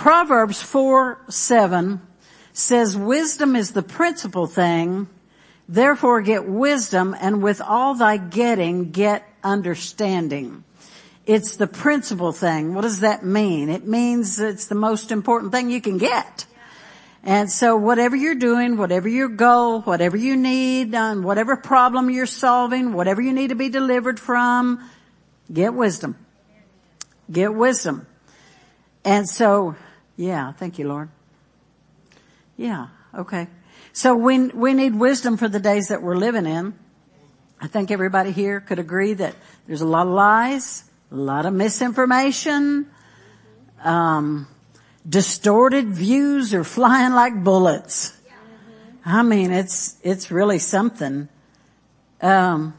Proverbs 4:7 says, wisdom is the principal thing. Therefore get wisdom, and with all thy getting, get understanding. It's the principal thing. What does that mean? It means it's the most important thing you can get. And so whatever you're doing, whatever your goal, whatever you need, whatever problem you're solving, whatever you need to be delivered from, get wisdom. Get wisdom. And so, yeah, thank you, Lord. Yeah, okay. So we need wisdom for the days that we're living in. I think everybody here could agree that there's a lot of lies, a lot of misinformation, distorted views are flying like bullets. I mean, it's really something. So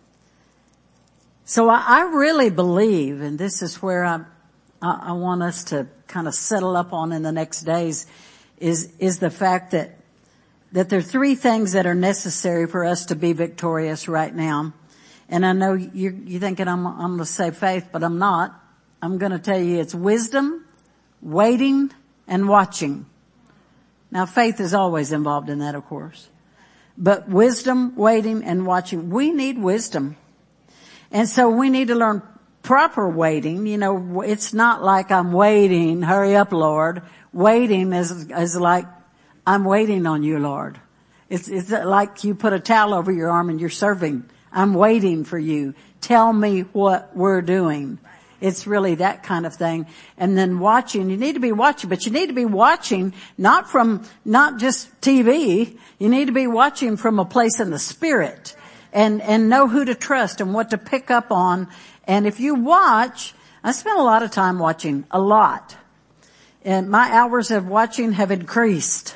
I really believe, and this is where I want us to kind of settle up on in the next days, is the fact that there are three things that are necessary for us to be victorious right now. And I know you're thinking I'm going to say faith, but I'm not. I'm going to tell you it's wisdom, waiting, and watching. Now faith is always involved in that, of course. But wisdom, waiting, and watching. We need wisdom. And so we need to learn proper waiting. You know, it's not like I'm waiting, hurry up, Lord. Waiting is like, I'm waiting on you, Lord. It's like you put a towel over your arm and you're serving. I'm waiting for you. Tell me what we're doing. It's really that kind of thing. And then watching, you need to be watching, but you need to be watching not just TV. You need to be watching from a place in the spirit and know who to trust and what to pick up on. And if you watch, I spend a lot of time watching, a lot. And my hours of watching have increased.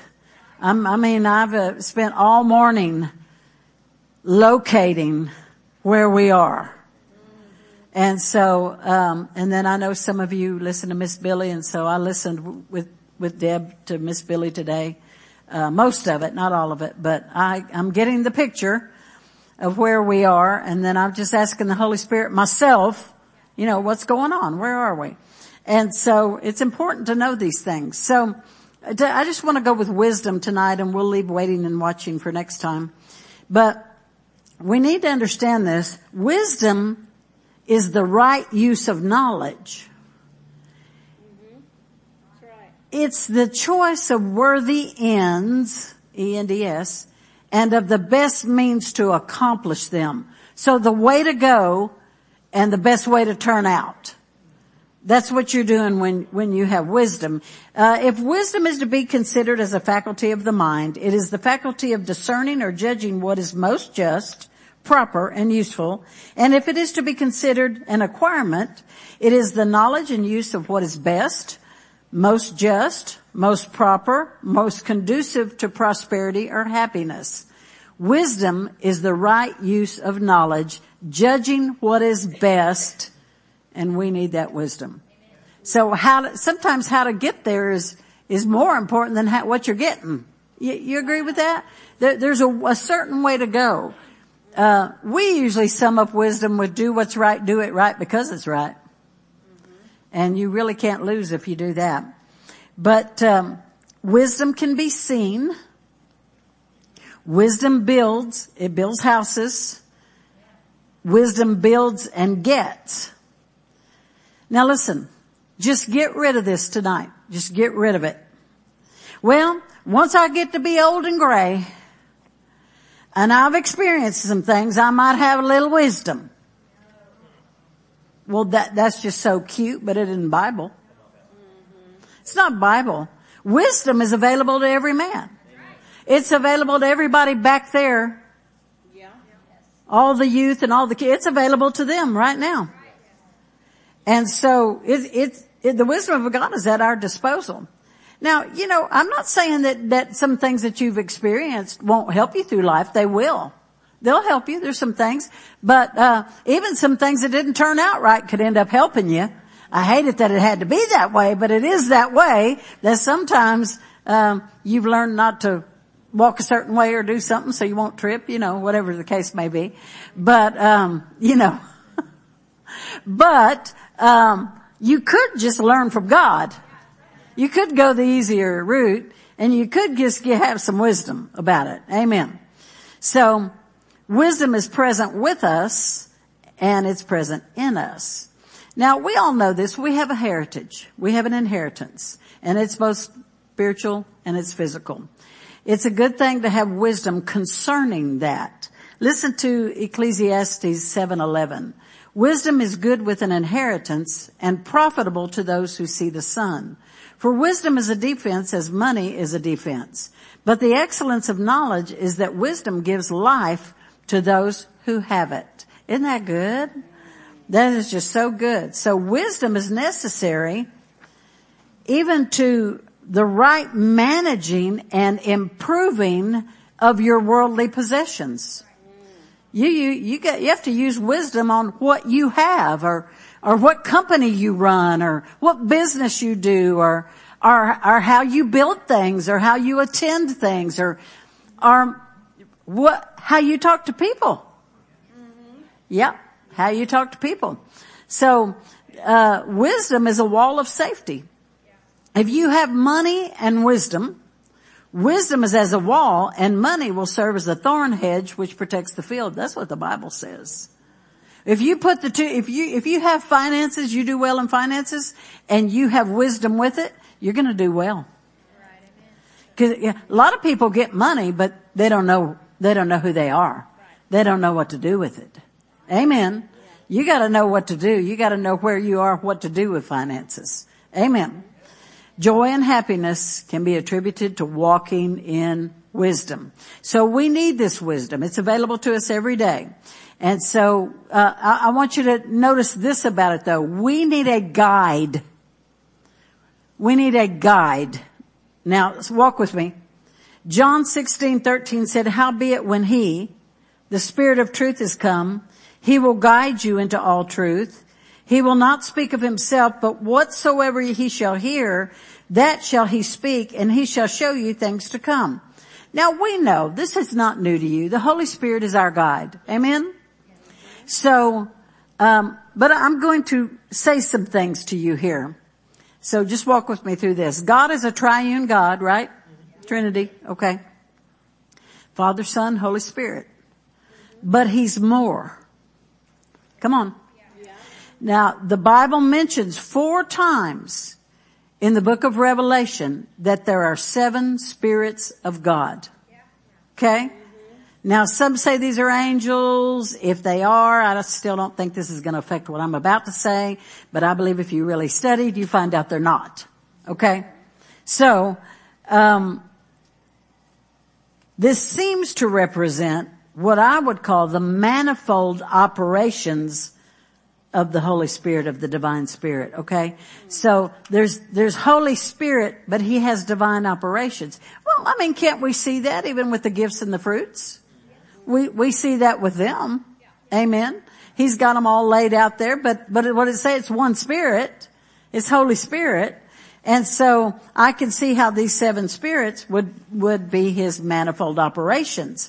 I've spent all morning locating where we are. And so, and then I know some of you listen to Miss Billy, and so I listened with Deb to Miss Billy today. Most of it, not all of it, but I'm getting the picture of where we are, and then I'm just asking the Holy Spirit myself, what's going on? Where are we? And so it's important to know these things. So I just want to go with wisdom tonight, and we'll leave waiting and watching for next time. But we need to understand this. Wisdom is the right use of knowledge. Mm-hmm. That's right. It's the choice of worthy ends, E-N-D-S, and of the best means to accomplish them. So the way to go and the best way to turn out. That's what you're doing when you have wisdom. If wisdom is to be considered as a faculty of the mind, it is the faculty of discerning or judging what is most just, proper, and useful. And if it is to be considered an acquirement, it is the knowledge and use of what is best, most just, most proper, most conducive to prosperity or happiness. Wisdom is the right use of knowledge, judging what is best, and we need that wisdom. So sometimes how to get there is more important than what you're getting. You agree with that? There's a certain way to go. We usually sum up wisdom with do what's right, do it right because it's right. Mm-hmm. And you really can't lose if you do that. But wisdom can be seen. Wisdom builds. It builds houses. Wisdom builds and gets. Now listen, just get rid of this tonight. Just get rid of it. Well, once I get to be old and gray, and I've experienced some things, I might have a little wisdom. Well, that's just so cute, but it isn't Bible. It's not Bible. Wisdom is available to every man. It's available to everybody back there. All the youth and all the kids. It's available to them right now. And so the wisdom of God is at our disposal. Now, I'm not saying that some things that you've experienced won't help you through life. They will. They'll help you. There's some things. But even some things that didn't turn out right could end up helping you. I hate it that it had to be that way, but it is that way that sometimes you've learned not to walk a certain way or do something so you won't trip, whatever the case may be. But, but you could just learn from God. You could go the easier route, and you could just have some wisdom about it. Amen. So, wisdom is present with us, and it's present in us. Now, we all know this. We have a heritage. We have an inheritance, and it's both spiritual and it's physical. It's a good thing to have wisdom concerning that. Listen to Ecclesiastes 7:11. Wisdom is good with an inheritance and profitable to those who see the sun. For wisdom is a defense as money is a defense. But the excellence of knowledge is that wisdom gives life to those who have it. Isn't that good? That is just so good. So wisdom is necessary even to the right managing and improving of your worldly possessions. You have to use wisdom on what you have, or what company you run, or what business you do, or how you build things, or how you attend things, or how you talk to people. Yep, how you talk to people. So wisdom is a wall of safety. If you have money and wisdom, wisdom is as a wall, and money will serve as a thorn hedge which protects the field. That's what the Bible says. If you put the two, if you have finances, you do well in finances, and you have wisdom with it, you're going to do well. Because a lot of people get money, but they don't know who they are. They don't know what to do with it. Amen. You got to know what to do. You got to know where you are, what to do with finances. Amen. Joy and happiness can be attributed to walking in wisdom. So we need this wisdom. It's available to us every day. And so I want you to notice this about it, though. We need a guide. We need a guide. Now, walk with me. John 16:13 said, "Howbeit when he, the Spirit of truth, is come, he will guide you into all truth. He will not speak of himself, but whatsoever he shall hear, that shall he speak, and he shall show you things to come." Now we know this is not new to you. The Holy Spirit is our guide. Amen? So, but I'm going to say some things to you here. So just walk with me through this. God is a triune God, right? Trinity. Okay. Father, Son, Holy Spirit. But he's more. Come on. Now, the Bible mentions 4 times in the book of Revelation that there are 7 spirits of God. Okay? Now, some say these are angels. If they are, I still don't think this is going to affect what I'm about to say. But I believe if you really studied, you find out they're not. Okay? So, this seems to represent what I would call the manifold operations of the Holy Spirit, of the divine Spirit, okay? So there's Holy Spirit, but he has divine operations. Well, I mean, can't we see that even with the gifts and the fruits? We see that with them. Amen. He's got them all laid out there, but what did it say? It's one Spirit. It's Holy Spirit. And so I can see how these 7 spirits would be his manifold operations.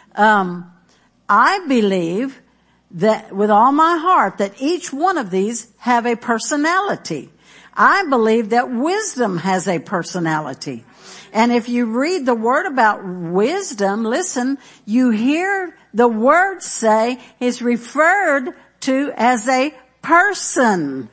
I believe that with all my heart that each one of these have a personality. I believe that wisdom has a personality. And if you read the word about wisdom, listen, you hear the word say is referred to as a person.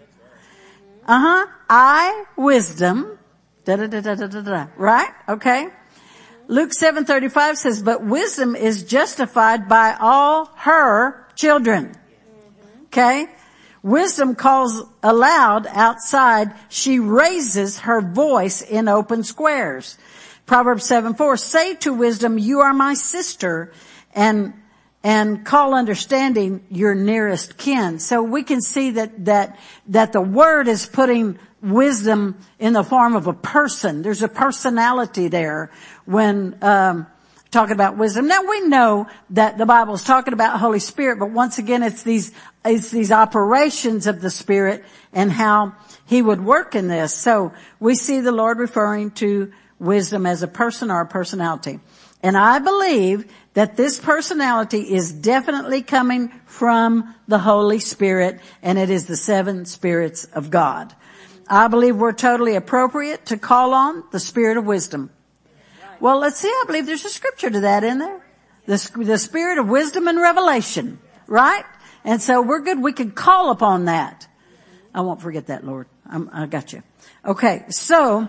I, wisdom, right? Okay. Luke 7:35 says, "But wisdom is justified by all her children." Okay? Wisdom calls aloud outside. She raises her voice in open squares. Proverbs 7:4, "Say to wisdom, you are my sister, and call understanding your nearest kin." So we can see that the word is putting wisdom in the form of a person. There's a personality there when talking about wisdom. Now we know that the Bible is talking about Holy Spirit, but once again it's these operations of the Spirit and how he would work in this. So we see the Lord referring to wisdom as a person or a personality. And I believe that this personality is definitely coming from the Holy Spirit, and it is the 7 spirits of God. I believe we're totally appropriate to call on the Spirit of wisdom. Well, let's see. I believe there's a scripture to that in there. The Spirit of wisdom and revelation, right? And so we're good. We can call upon that. I won't forget that, Lord. I got you. Okay. So,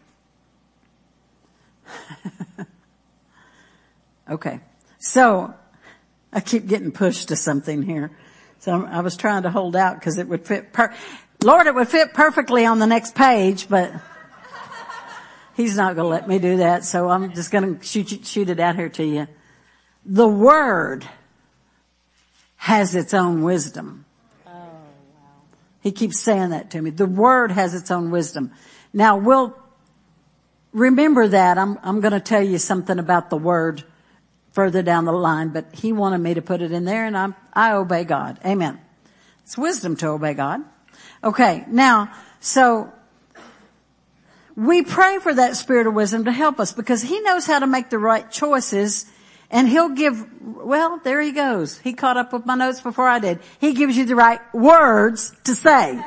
okay. So I keep getting pushed to something here. So I was trying to hold out because it would fit. Lord, it would fit perfectly on the next page, but He's not going to let me do that. So I'm just going to shoot it out here to you. The Word has its own wisdom. Oh, wow. He keeps saying that to me. The Word has its own wisdom. Now we'll remember that. I'm going to tell you something about the Word further down the line, but He wanted me to put it in there, and I obey God. Amen. It's wisdom to obey God. Okay. Now, so we pray for that Spirit of wisdom to help us because He knows how to make the right choices. And He'll well, there he goes. He caught up with my notes before I did. He gives you the right words to say.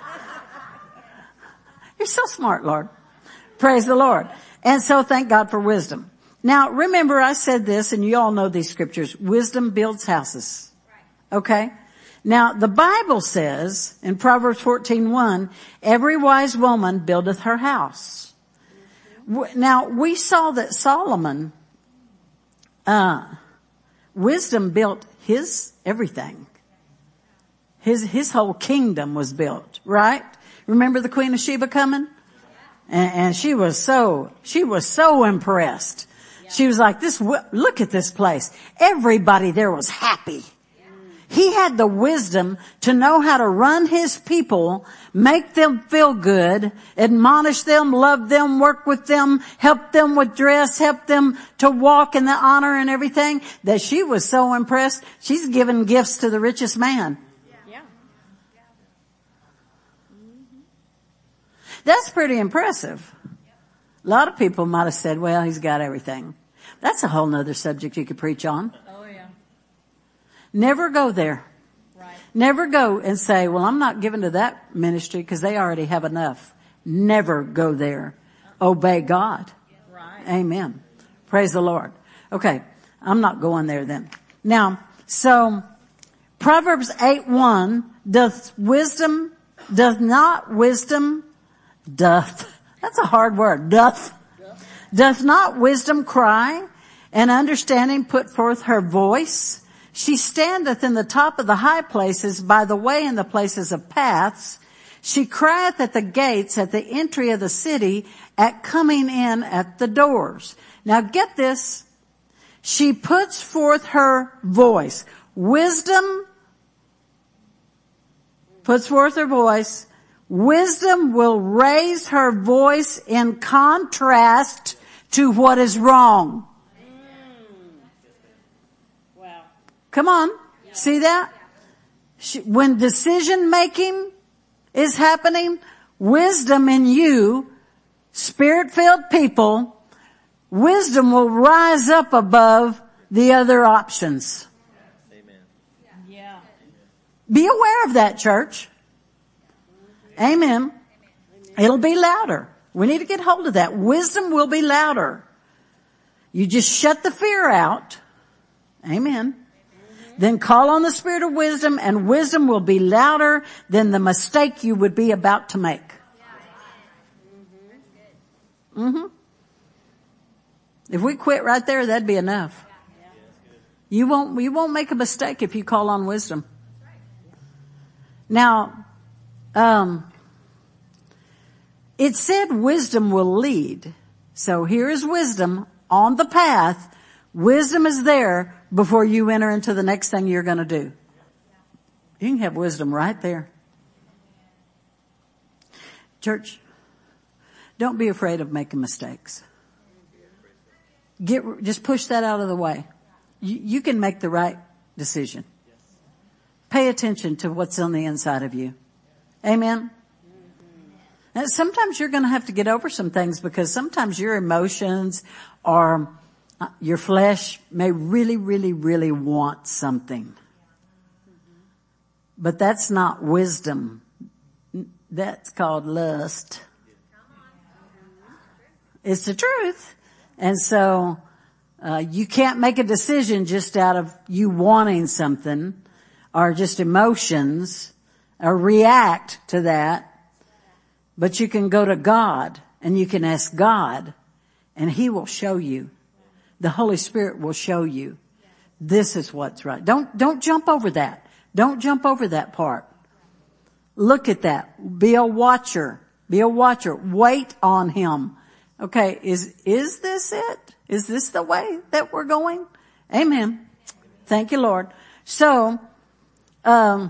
You're so smart, Lord. Praise the Lord. And so thank God for wisdom. Now, remember I said this, and you all know these scriptures. Wisdom builds houses. Okay? Now, the Bible says in Proverbs 14:1, every wise woman buildeth her house. Now, we saw that Solomon, wisdom built his everything. His whole kingdom was built, right? Remember the Queen of Sheba coming? And she was so impressed. She was like, look at this place. Everybody there was happy. He had the wisdom to know how to run his people, make them feel good, admonish them, love them, work with them, help them with dress, help them to walk in the honor and everything, that she was so impressed. She's given gifts to the richest man. Yeah. That's pretty impressive. A lot of people might have said, well, he's got everything. That's a whole nother subject you could preach on. Oh, yeah. Never go there. Right. Never go and say, well, I'm not giving to that ministry because they already have enough. Never go there. Obey God. Right. Amen. Praise the Lord. Okay. I'm not going there then. Now, so Proverbs 8:1, doth not wisdom cry, and understanding put forth her voice? She standeth in the top of the high places, by the way in the places of paths. She crieth at the gates, at the entry of the city, at coming in at the doors. Now get this. She puts forth her voice. Wisdom puts forth her voice. Wisdom will raise her voice in contrast to what is wrong. Wow. Come on. See that? When decision making is happening, wisdom in you, Spirit-filled people, wisdom will rise up above the other options. Yeah. Be aware of that, church. Amen. It'll be louder. We need to get hold of that. Wisdom will be louder. You just shut the fear out. Amen. Then call on the Spirit of wisdom, and wisdom will be louder than the mistake you would be about to make. If we quit right there, that'd be enough. You won't make a mistake if you call on wisdom. Now, it said wisdom will lead. So here is wisdom on the path. Wisdom is there before you enter into the next thing you're going to do. You can have wisdom right there. Church, don't be afraid of making mistakes. Just push that out of the way. You can make the right decision. Pay attention to what's on the inside of you. Amen. And sometimes you're going to have to get over some things because sometimes your emotions or your flesh may really, really, really want something. But that's not wisdom. That's called lust. It's the truth. And so, you can't make a decision just out of you wanting something or just emotions or react to that. But you can go to God and you can ask God and He will show you. The Holy Spirit will show you. This is what's right. Don't jump over that. Don't jump over that part. Look at that. Be a watcher. Be a watcher. Wait on Him. Okay, is this it? Is this the way that we're going? Amen. Thank you, Lord. So, Proverbs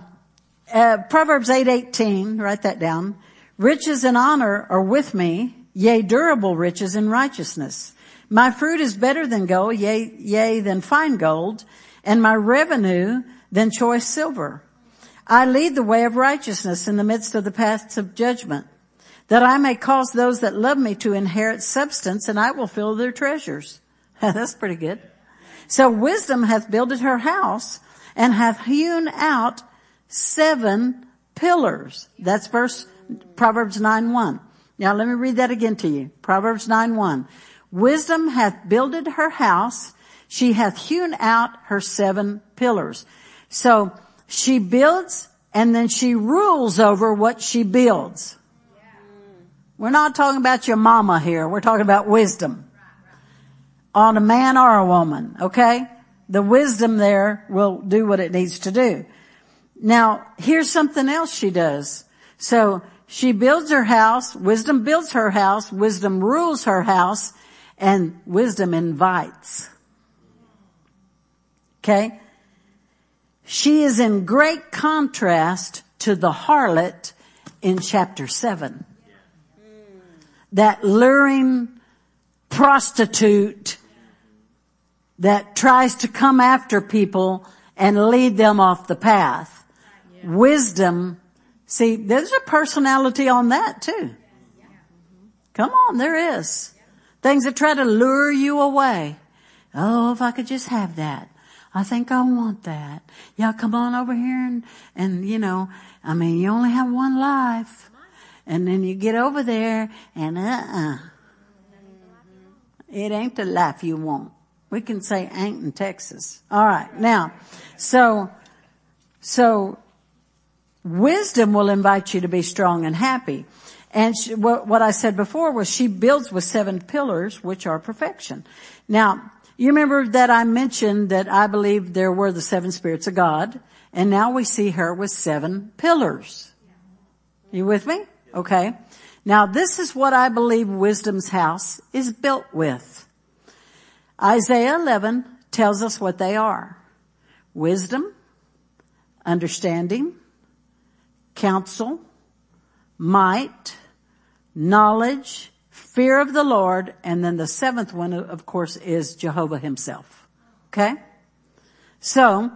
8:18, write that down. Riches and honor are with me, yea, durable riches and righteousness. My fruit is better than gold, yea, than fine gold, and my revenue than choice silver. I lead the way of righteousness in the midst of the paths of judgment, that I may cause those that love me to inherit substance, and I will fill their treasures. That's pretty good. So wisdom hath builded her house, and hath hewn out 7 pillars. That's Proverbs 9:1. Now let me read that again to you. Proverbs 9:1. Wisdom hath builded her house, she hath hewn out her 7 pillars. So she builds, and then she rules over what she builds. We're not talking about your mama here. We're talking about wisdom on a man or a woman. Okay. The wisdom there will do what it needs to do. Now, here's something else she does. So she builds her house. Wisdom builds her house. Wisdom rules her house, and wisdom invites. Okay. She is in great contrast to the harlot in chapter 7. That luring prostitute that tries to come after people and lead them off the path. Yeah. Wisdom, see, there's a personality on that too. Come on, there is. Things that try to lure you away. Oh, if I could just have that. I think I want that. Yeah, come on over here and you know, I mean, you only have one life. And then you get over there and it ain't the life you want. We can say ain't in Texas. All right. Now, so wisdom will invite you to be strong and happy. And what I said before was she builds with 7 pillars, which are perfection. Now, you remember that I mentioned that I believe there were the 7 spirits of God, and now we see her with 7 pillars. You with me? Okay. Now this is what I believe wisdom's house is built with. Isaiah 11 tells us what they are. Wisdom, understanding, counsel, might, knowledge, fear of the Lord, and then the 7th one, of course, is Jehovah himself. Okay? So,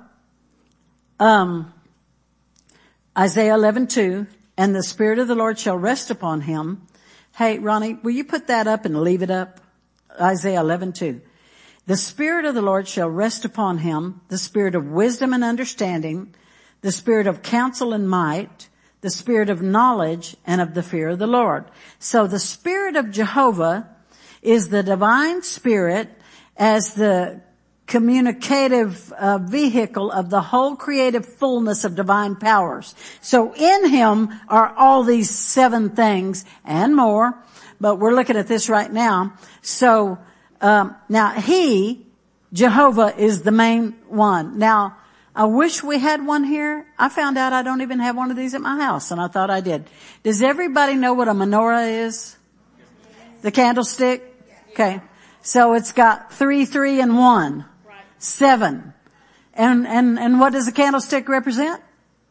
Isaiah 11:2, and the Spirit of the Lord shall rest upon him. Hey, Ronnie, will you put that up and leave it up? Isaiah 11:2. The Spirit of the Lord shall rest upon him, the Spirit of wisdom and understanding, the Spirit of counsel and might, the Spirit of knowledge and of the fear of the Lord. So the Spirit of Jehovah is the divine Spirit as the communicative vehicle of the whole creative fullness of divine powers. So in him are all these 7 things and more, but we're looking at this right now. So now Jehovah is the main one. Now I wish we had one here. I found out I don't even have one of these at my house, and I thought I did. Does everybody know what a menorah is? The candlestick? Okay. So it's got 3, 3, and 1. 7. And what does the candlestick represent?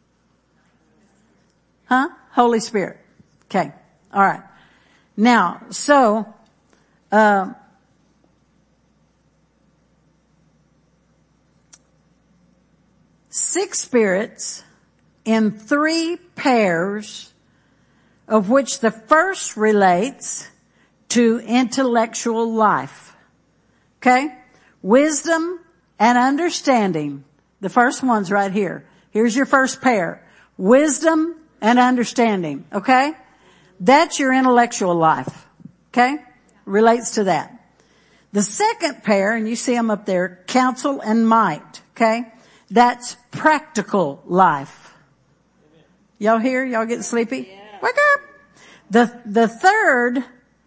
Huh? Holy Spirit. Okay. All right. Now, so, 6 spirits in 3 pairs, of which the first relates to intellectual life. Okay? Wisdom and understanding. The first one's right here. Here's your first pair. Wisdom and understanding. Okay? That's your intellectual life. Okay? Relates to that. The second pair, and you see them up there, counsel and might. Okay? That's practical life. Y'all here? Y'all getting sleepy? Yeah. Wake up! The third,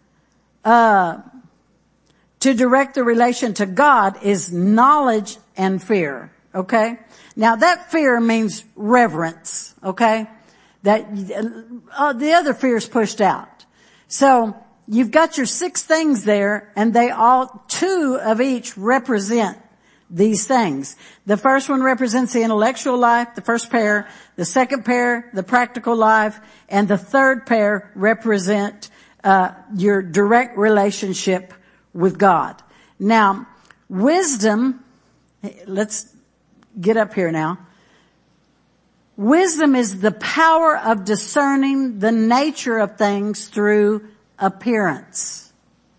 to direct the relation to God is knowledge and fear. Okay? Now that fear means reverence. Okay? That, the other fear is pushed out. So, you've got your 6 things there, and they all, 2 of each represent these things. The first one represents the intellectual life, the first pair. The second pair, the practical life. And the third pair represent, your direct relationship with God. Now, wisdom, let's get up here now. Wisdom is the power of discerning the nature of things through appearance.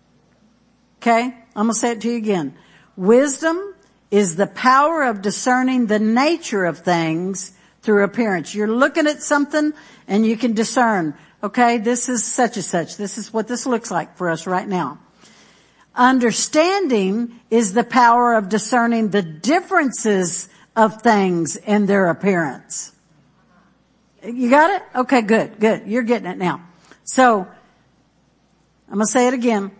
Okay? I'm going to say it to you again. Wisdom is the power of discerning the nature of things through appearance. You're looking at something and you can discern, okay, this is such and such. This is what this looks like for us right now. Understanding is the power of discerning the differences of things in their appearance. You got it? Okay, good. You're getting it now. So, I'm going to say it again.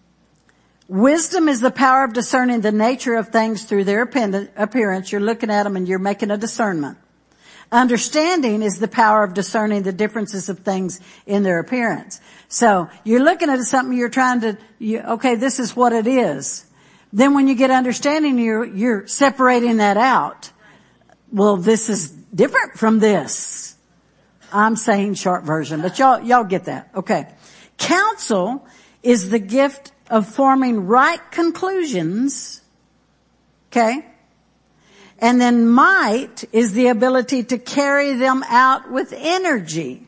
Wisdom is the power of discerning the nature of things through their appearance. You're looking at them and you're making a discernment. Understanding is the power of discerning the differences of things in their appearance. So, you're looking at something, you're trying to, okay, this is what it is. Then when you get understanding, you're separating that out. Well, this is different from this. I'm saying short version, but y'all get that. Okay. Counsel is the gift of forming right conclusions. Okay. And then might is the ability to carry them out with energy.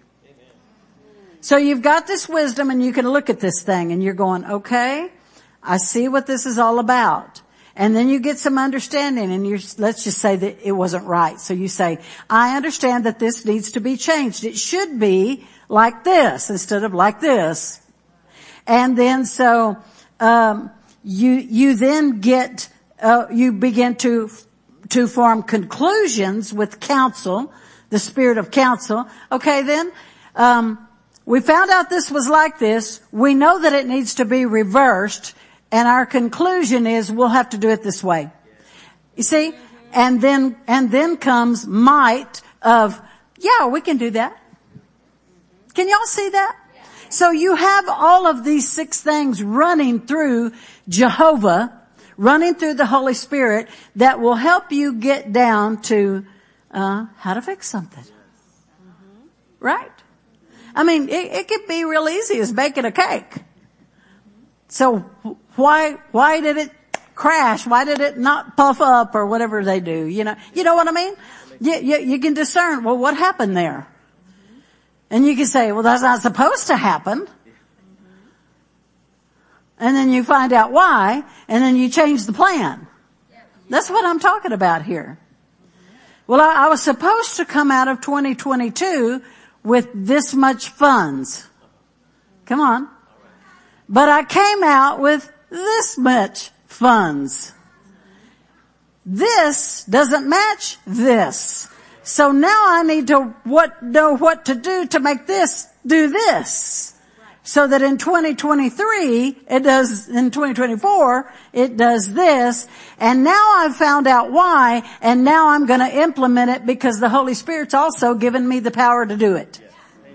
So you've got this wisdom and you can look at this thing and you're going, okay, I see what this is all about. And then you get some understanding and let's just say that it wasn't right. So you say, I understand that this needs to be changed. It should be like this instead of like this. And then so, you then get, you begin to form conclusions with counsel, the spirit of counsel. Okay, then, we found out this was like this. We know that it needs to be reversed. And our conclusion is we'll have to do it this way. You see? And then comes might of, yeah, we can do that. Can y'all see that? So you have all of these 6 things running through Jehovah, running through the Holy Spirit that will help you get down to, how to fix something. Right? I mean, it could be real easy as baking a cake. So why did it crash? Why did it not puff up or whatever they do? You know what I mean? You can discern, well, what happened there? And you can say, well, that's not supposed to happen. And then you find out why, and then you change the plan. That's what I'm talking about here. Well, I was supposed to come out of 2022 with this much funds. Come on. But I came out with this much funds. This doesn't match this. So now I need to know what to do to make this do this. So that in 2023, in 2024, it does this. And now I've found out why, and now I'm going to implement it because the Holy Spirit's also given me the power to do it.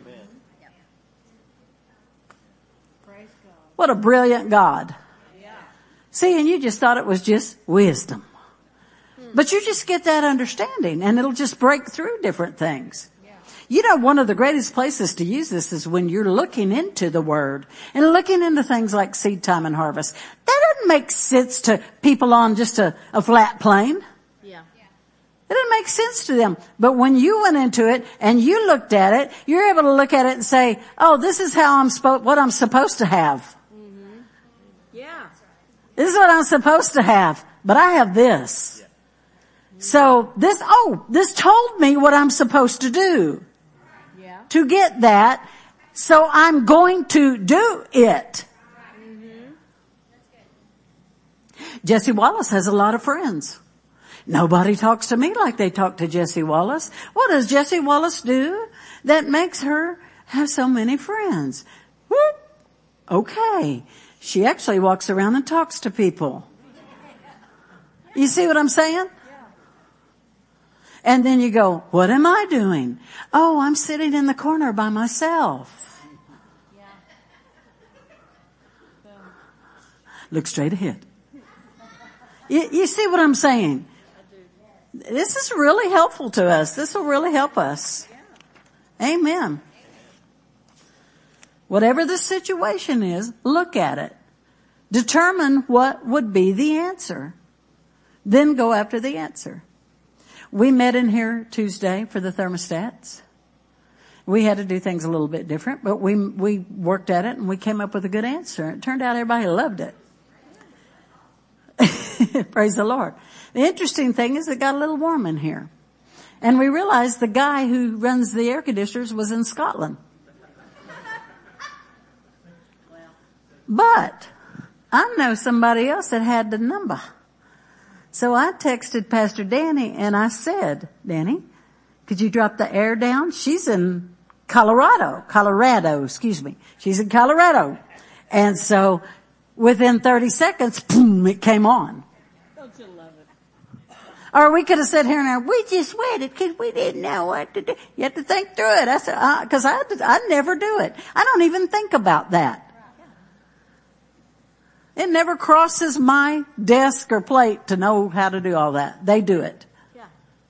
What a brilliant God. See, and you just thought it was just wisdom. But you just get that understanding and it'll just break through different things. You know, one of the greatest places to use this is when you're looking into the Word and looking into things like seed time and harvest. That doesn't make sense to people on just a flat plane. It doesn't make sense to them. But when you went into it and you looked at it, you're able to look at it and say, oh, this is how what I'm supposed to have. This is what I'm supposed to have, but I have this. So this told me what I'm supposed to do. to get that, so I'm going to do it. Jesse Wallace has a lot of friends. Nobody talks to me like they talk to Jesse Wallace. What does Jesse Wallace do that makes her have so many friends? Whoop. Okay. She actually walks around and talks to people. You see what I'm saying? And then you go, what am I doing? Oh, I'm sitting in the corner by myself. Look straight ahead. You see what I'm saying? This is really helpful to us. This will really help us. Amen. Whatever the situation is, look at it. Determine what would be the answer. Then go after the answer. We met in here Tuesday for the thermostats. We had to do things a little bit different, but we worked at it and we came up with a good answer. It turned out everybody loved it. Praise the Lord. The interesting thing is it got a little warm in here. And we realized the guy who runs the air conditioners was in Scotland. But I know somebody else that had the number. So I texted Pastor Danny and I said, Danny, could you drop the air down? She's in Colorado, excuse me. She's in Colorado. And so within 30 seconds, boom, it came on. Don't you love it? Or we could have sat here and we just waited because we didn't know what to do. You have to think through it. I said, cause I never do it. I don't even think about that. It never crosses my desk or plate to know how to do all that. They do it. Yeah.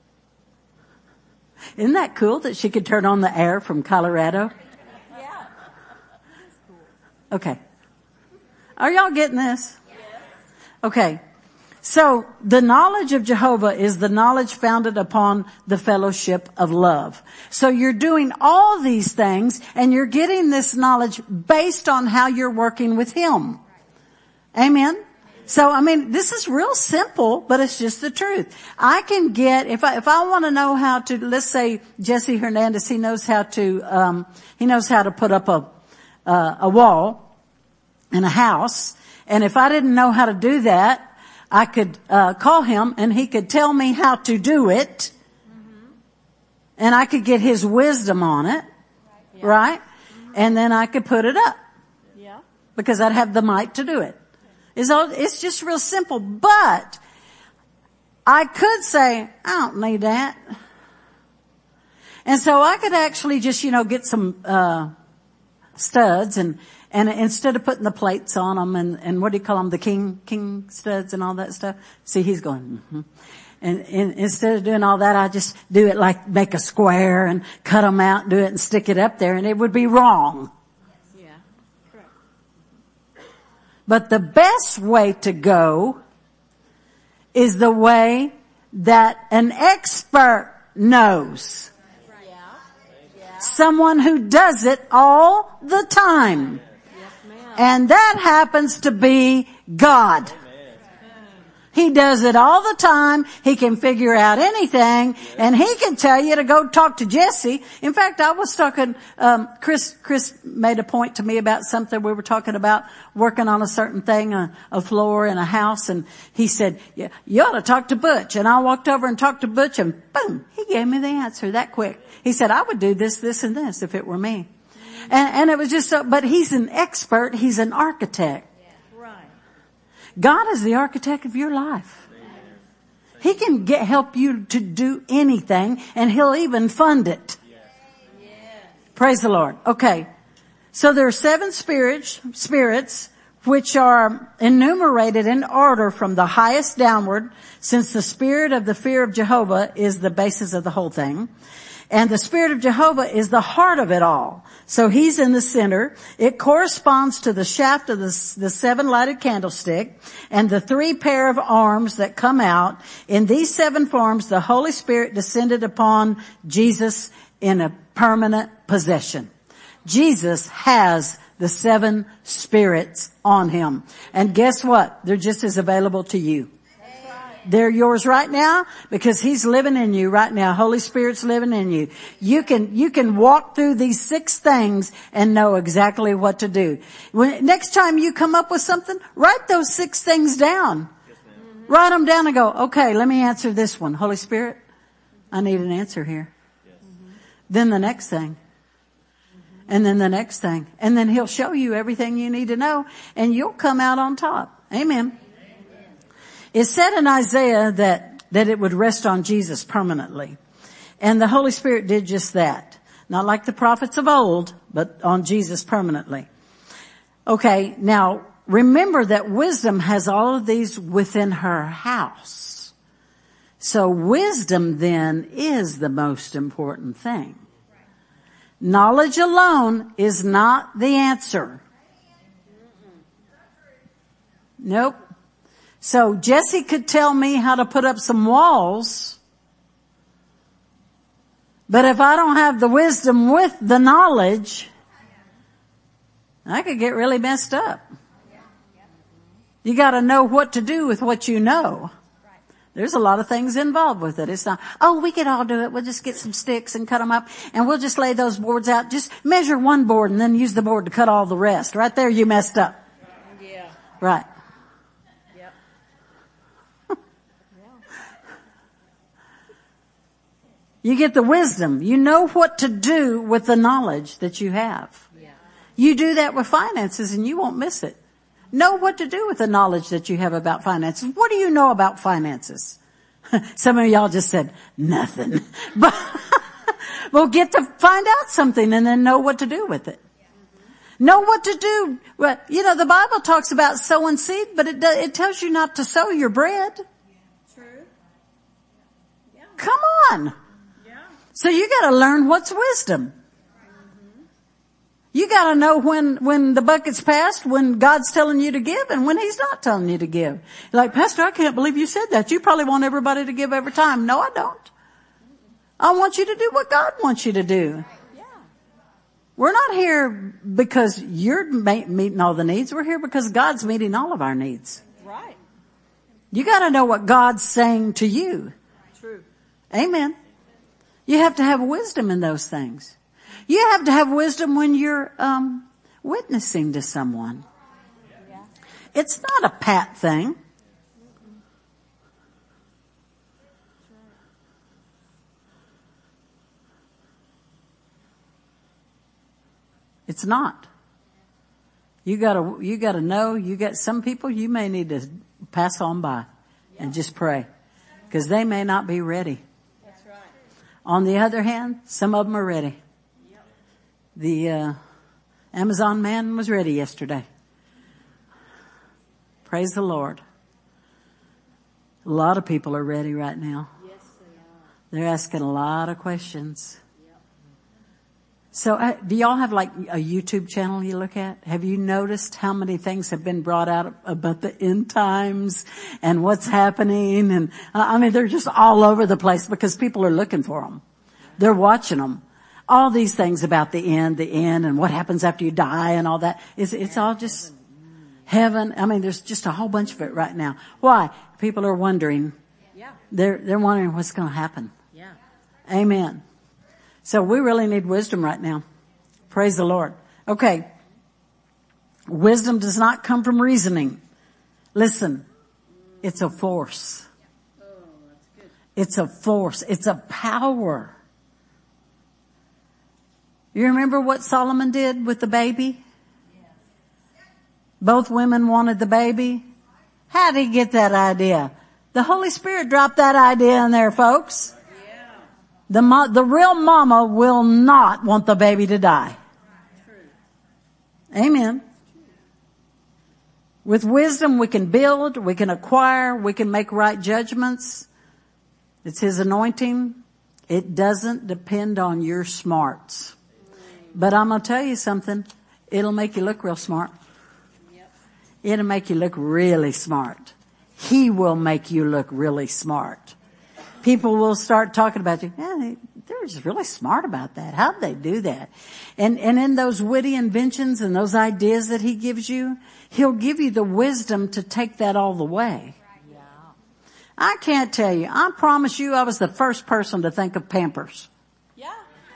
Isn't that cool that she could turn on the air from Colorado? Yeah. That is cool. Okay. Are y'all getting this? Yes. Okay. So the knowledge of Jehovah is the knowledge founded upon the fellowship of love. So you're doing all these things and you're getting this knowledge based on how you're working with Him. Amen. So, I mean, this is real simple, but it's just the truth. I can get, if I want to know how to, let's say Jesse Hernandez, he knows how to put up a wall in a house. And if I didn't know how to do that, I could, call him and he could tell me how to do it. Mm-hmm. And I could get his wisdom on it. Yeah. Right? Mm-hmm. And then I could put it up. Yeah. Because I'd have the might to do it. It's just real simple, but I could say, I don't need that. And so I could actually just, get some, studs and instead of putting the plates on them and what do you call them? The king studs and all that stuff. See, he's going, mm-hmm. And instead of doing all that, I just do it like make a square and cut them out and do it and stick it up there and it would be wrong. But the best way to go is the way that an expert knows. Someone who does it all the time. And that happens to be God. He does it all the time. He can figure out anything and he can tell you to go talk to Jesse. In fact, I was talking, Chris made a point to me about something. We were talking about working on a certain thing, a floor in a house. And he said, yeah, you ought to talk to Butch. And I walked over and talked to Butch and boom, he gave me the answer that quick. He said, I would do this, this and this if it were me. And it was just so, but he's an expert. He's an architect. God is the architect of your life. He can help you to do anything and He'll even fund it. Praise the Lord. Okay. So there are 7 spirits which are enumerated in order from the highest downward, since the spirit of the fear of Jehovah is the basis of the whole thing. And the Spirit of Jehovah is the heart of it all. So He's in the center. It corresponds to the shaft of the 7 lighted candlestick and the 3 pair of arms that come out. In these 7 forms, the Holy Spirit descended upon Jesus in a permanent possession. Jesus has the 7 spirits on Him. And guess what? They're just as available to you. They're yours right now because He's living in you right now. Holy Spirit's living in you. You can walk through these 6 things and know exactly what to do. Next time you come up with something, write those 6 things down. Write them down and go, okay, let me answer this one. Holy Spirit, I need an answer here. Then the next thing. And then the next thing. And then He'll show you everything you need to know and you'll come out on top. Amen. It said in Isaiah that it would rest on Jesus permanently. And the Holy Spirit did just that. Not like the prophets of old, but on Jesus permanently. Okay, now remember that wisdom has all of these within her house. So wisdom then is the most important thing. Knowledge alone is not the answer. Nope. So Jesse could tell me how to put up some walls, but if I don't have the wisdom with the knowledge, I could get really messed up. You got to know what to do with what you know. There's a lot of things involved with it. It's not, oh, we could all do it. We'll just get some sticks and cut them up and we'll just lay those boards out. Just measure one board and then use the board to cut all the rest. Right there, you messed up. Yeah. Right. Yep. You get the wisdom. You know what to do with the knowledge that you have. Yeah. You do that with finances and you won't miss it. Know what to do with the knowledge that you have about finances. What do you know about finances? Some of y'all just said nothing. But we'll get to find out something and then know what to do with it. Know what to do. Well, you know, the Bible talks about sowing seed, but it tells you not to sow your bread. True. Yeah. Come on. Yeah. So you got to learn what's wisdom. You got to know when the bucket's passed, when God's telling you to give and when He's not telling you to give. You're like, Pastor, I can't believe you said that. You probably want everybody to give every time. No, I don't. I want you to do what God wants you to do. Yeah. We're not here because you're meeting all the needs. We're here because God's meeting all of our needs. Right. You got to know what God's saying to you. True. Amen. You have to have wisdom in those things. You have to have wisdom when you're witnessing to someone. Yeah. It's not a pat thing. It's not. You gotta know, you got some people you may need to pass on by and just pray because they may not be ready. That's right. On the other hand, some of them are ready. The Amazon man was ready yesterday. Praise the Lord. A lot of people are ready right now. Yes, they are. They're asking a lot of questions. So do y'all have like a YouTube channel you look at? Have you noticed how many things have been brought out about the end times and what's happening? And I mean, they're just all over the place because people are looking for them. They're watching them. All these things about the end and what happens after you die and all that. It's all just heaven. I mean, there's just a whole bunch of it right now. Why? People are wondering. Yeah. They're wondering what's going to happen. Yeah. Amen. So we really need wisdom right now. Praise the Lord. Okay. Wisdom does not come from reasoning. Listen, it's a force. Oh, that's good. It's a force. It's a power. You remember what Solomon did with the baby? Both women wanted the baby. How did he get that idea? The Holy Spirit dropped that idea in there, folks. Yeah. The real mama will not want the baby to die. True. Amen. With wisdom, we can build, we can acquire, we can make right judgments. It's His anointing. It doesn't depend on your smarts. But I'm going to tell you something. It'll make you look real smart. Yep. It'll make you look really smart. He will make you look really smart. People will start talking about you. Yeah, they're just really smart about that. How'd they do that? And in those witty inventions and those ideas that He gives you, He'll give you the wisdom to take that all the way. Yeah. I can't tell you. I promise you I was the first person to think of Pampers. Yeah.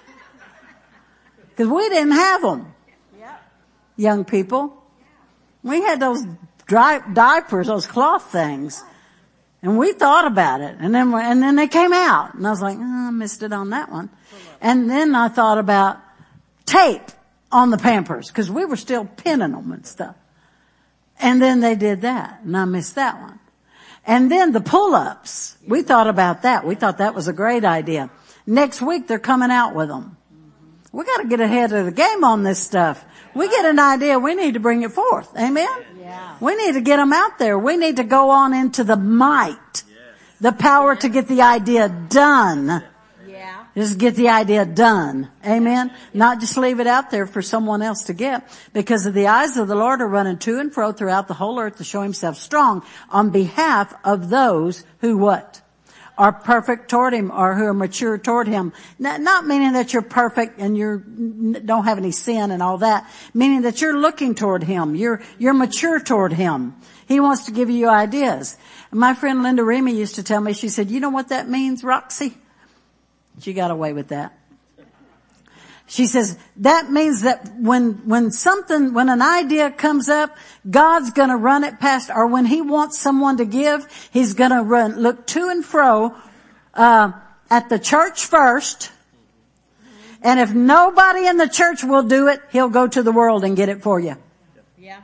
Because we didn't have them, Yeah. young people. We had those dry diapers, those cloth things. And we thought about it. And then they came out. And I was like, I missed it on that one. And then I thought about tape on the Pampers, because we were still pinning them and stuff. And then they did that, and I missed that one. And then the pull-ups, we thought about that. We thought that was a great idea. Next week they're coming out with them. We got to get ahead of the game on this stuff. We get an idea, we need to bring it forth. Amen? Yeah. We need to get them out there. We need to go on into the might, the power to get the idea done. Yeah. Just get the idea done. Amen. Not just leave it out there for someone else to get, because the eyes of the Lord are running to and fro throughout the whole earth to show himself strong on behalf of those who what? Are perfect toward him, or who are mature toward him. Not meaning that you're perfect and don't have any sin and all that. Meaning that you're looking toward him. You're mature toward him. He wants to give you ideas. And my friend Linda Remy used to tell me, she said, you know what that means, Roxy? She got away with that. She says, that means that when an idea comes up, God's gonna run it past, or when he wants someone to give, he's gonna look to and fro, at the church first. And if nobody in the church will do it, he'll go to the world and get it for you. Yeah.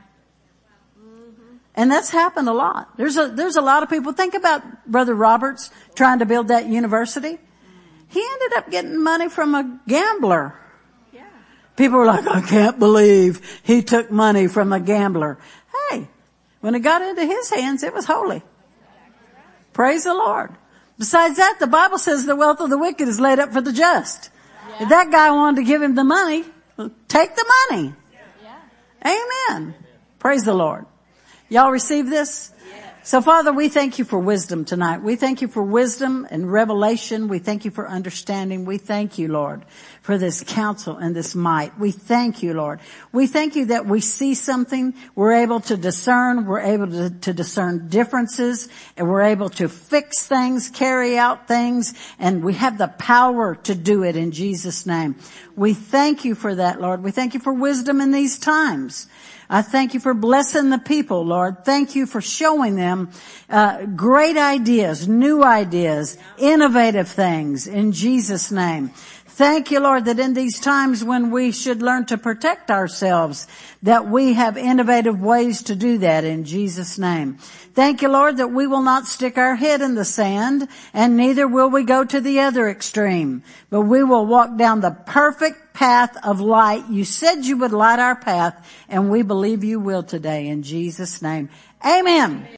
And that's happened a lot. There's a lot of people. Think about Brother Roberts trying to build that university. He ended up getting money from a gambler. Yeah. People were like, I can't believe he took money from a gambler. Hey, when it got into his hands, it was holy. Praise the Lord. Besides that, the Bible says the wealth of the wicked is laid up for the just. Yeah. If that guy wanted to give him the money, take the money. Yeah. Amen. Praise the Lord. Y'all receive this? So Father, we thank you for wisdom tonight. We thank you for wisdom and revelation. We thank you for understanding. We thank you, Lord, for this counsel and this might. We thank you, Lord. We thank you that we see something. We're able to discern. We're able to discern differences, and we're able to fix things, carry out things, and we have the power to do it in Jesus' name. We thank you for that, Lord. We thank you for wisdom in these times. I thank you for blessing the people, Lord. Thank you for showing them great ideas, new ideas, innovative things in Jesus' name. Thank you, Lord, that in these times when we should learn to protect ourselves, that we have innovative ways to do that in Jesus' name. Thank you, Lord, that we will not stick our head in the sand, and neither will we go to the other extreme, but we will walk down the perfect path of light. You said you would light our path, and we believe you will today in Jesus' name. Amen.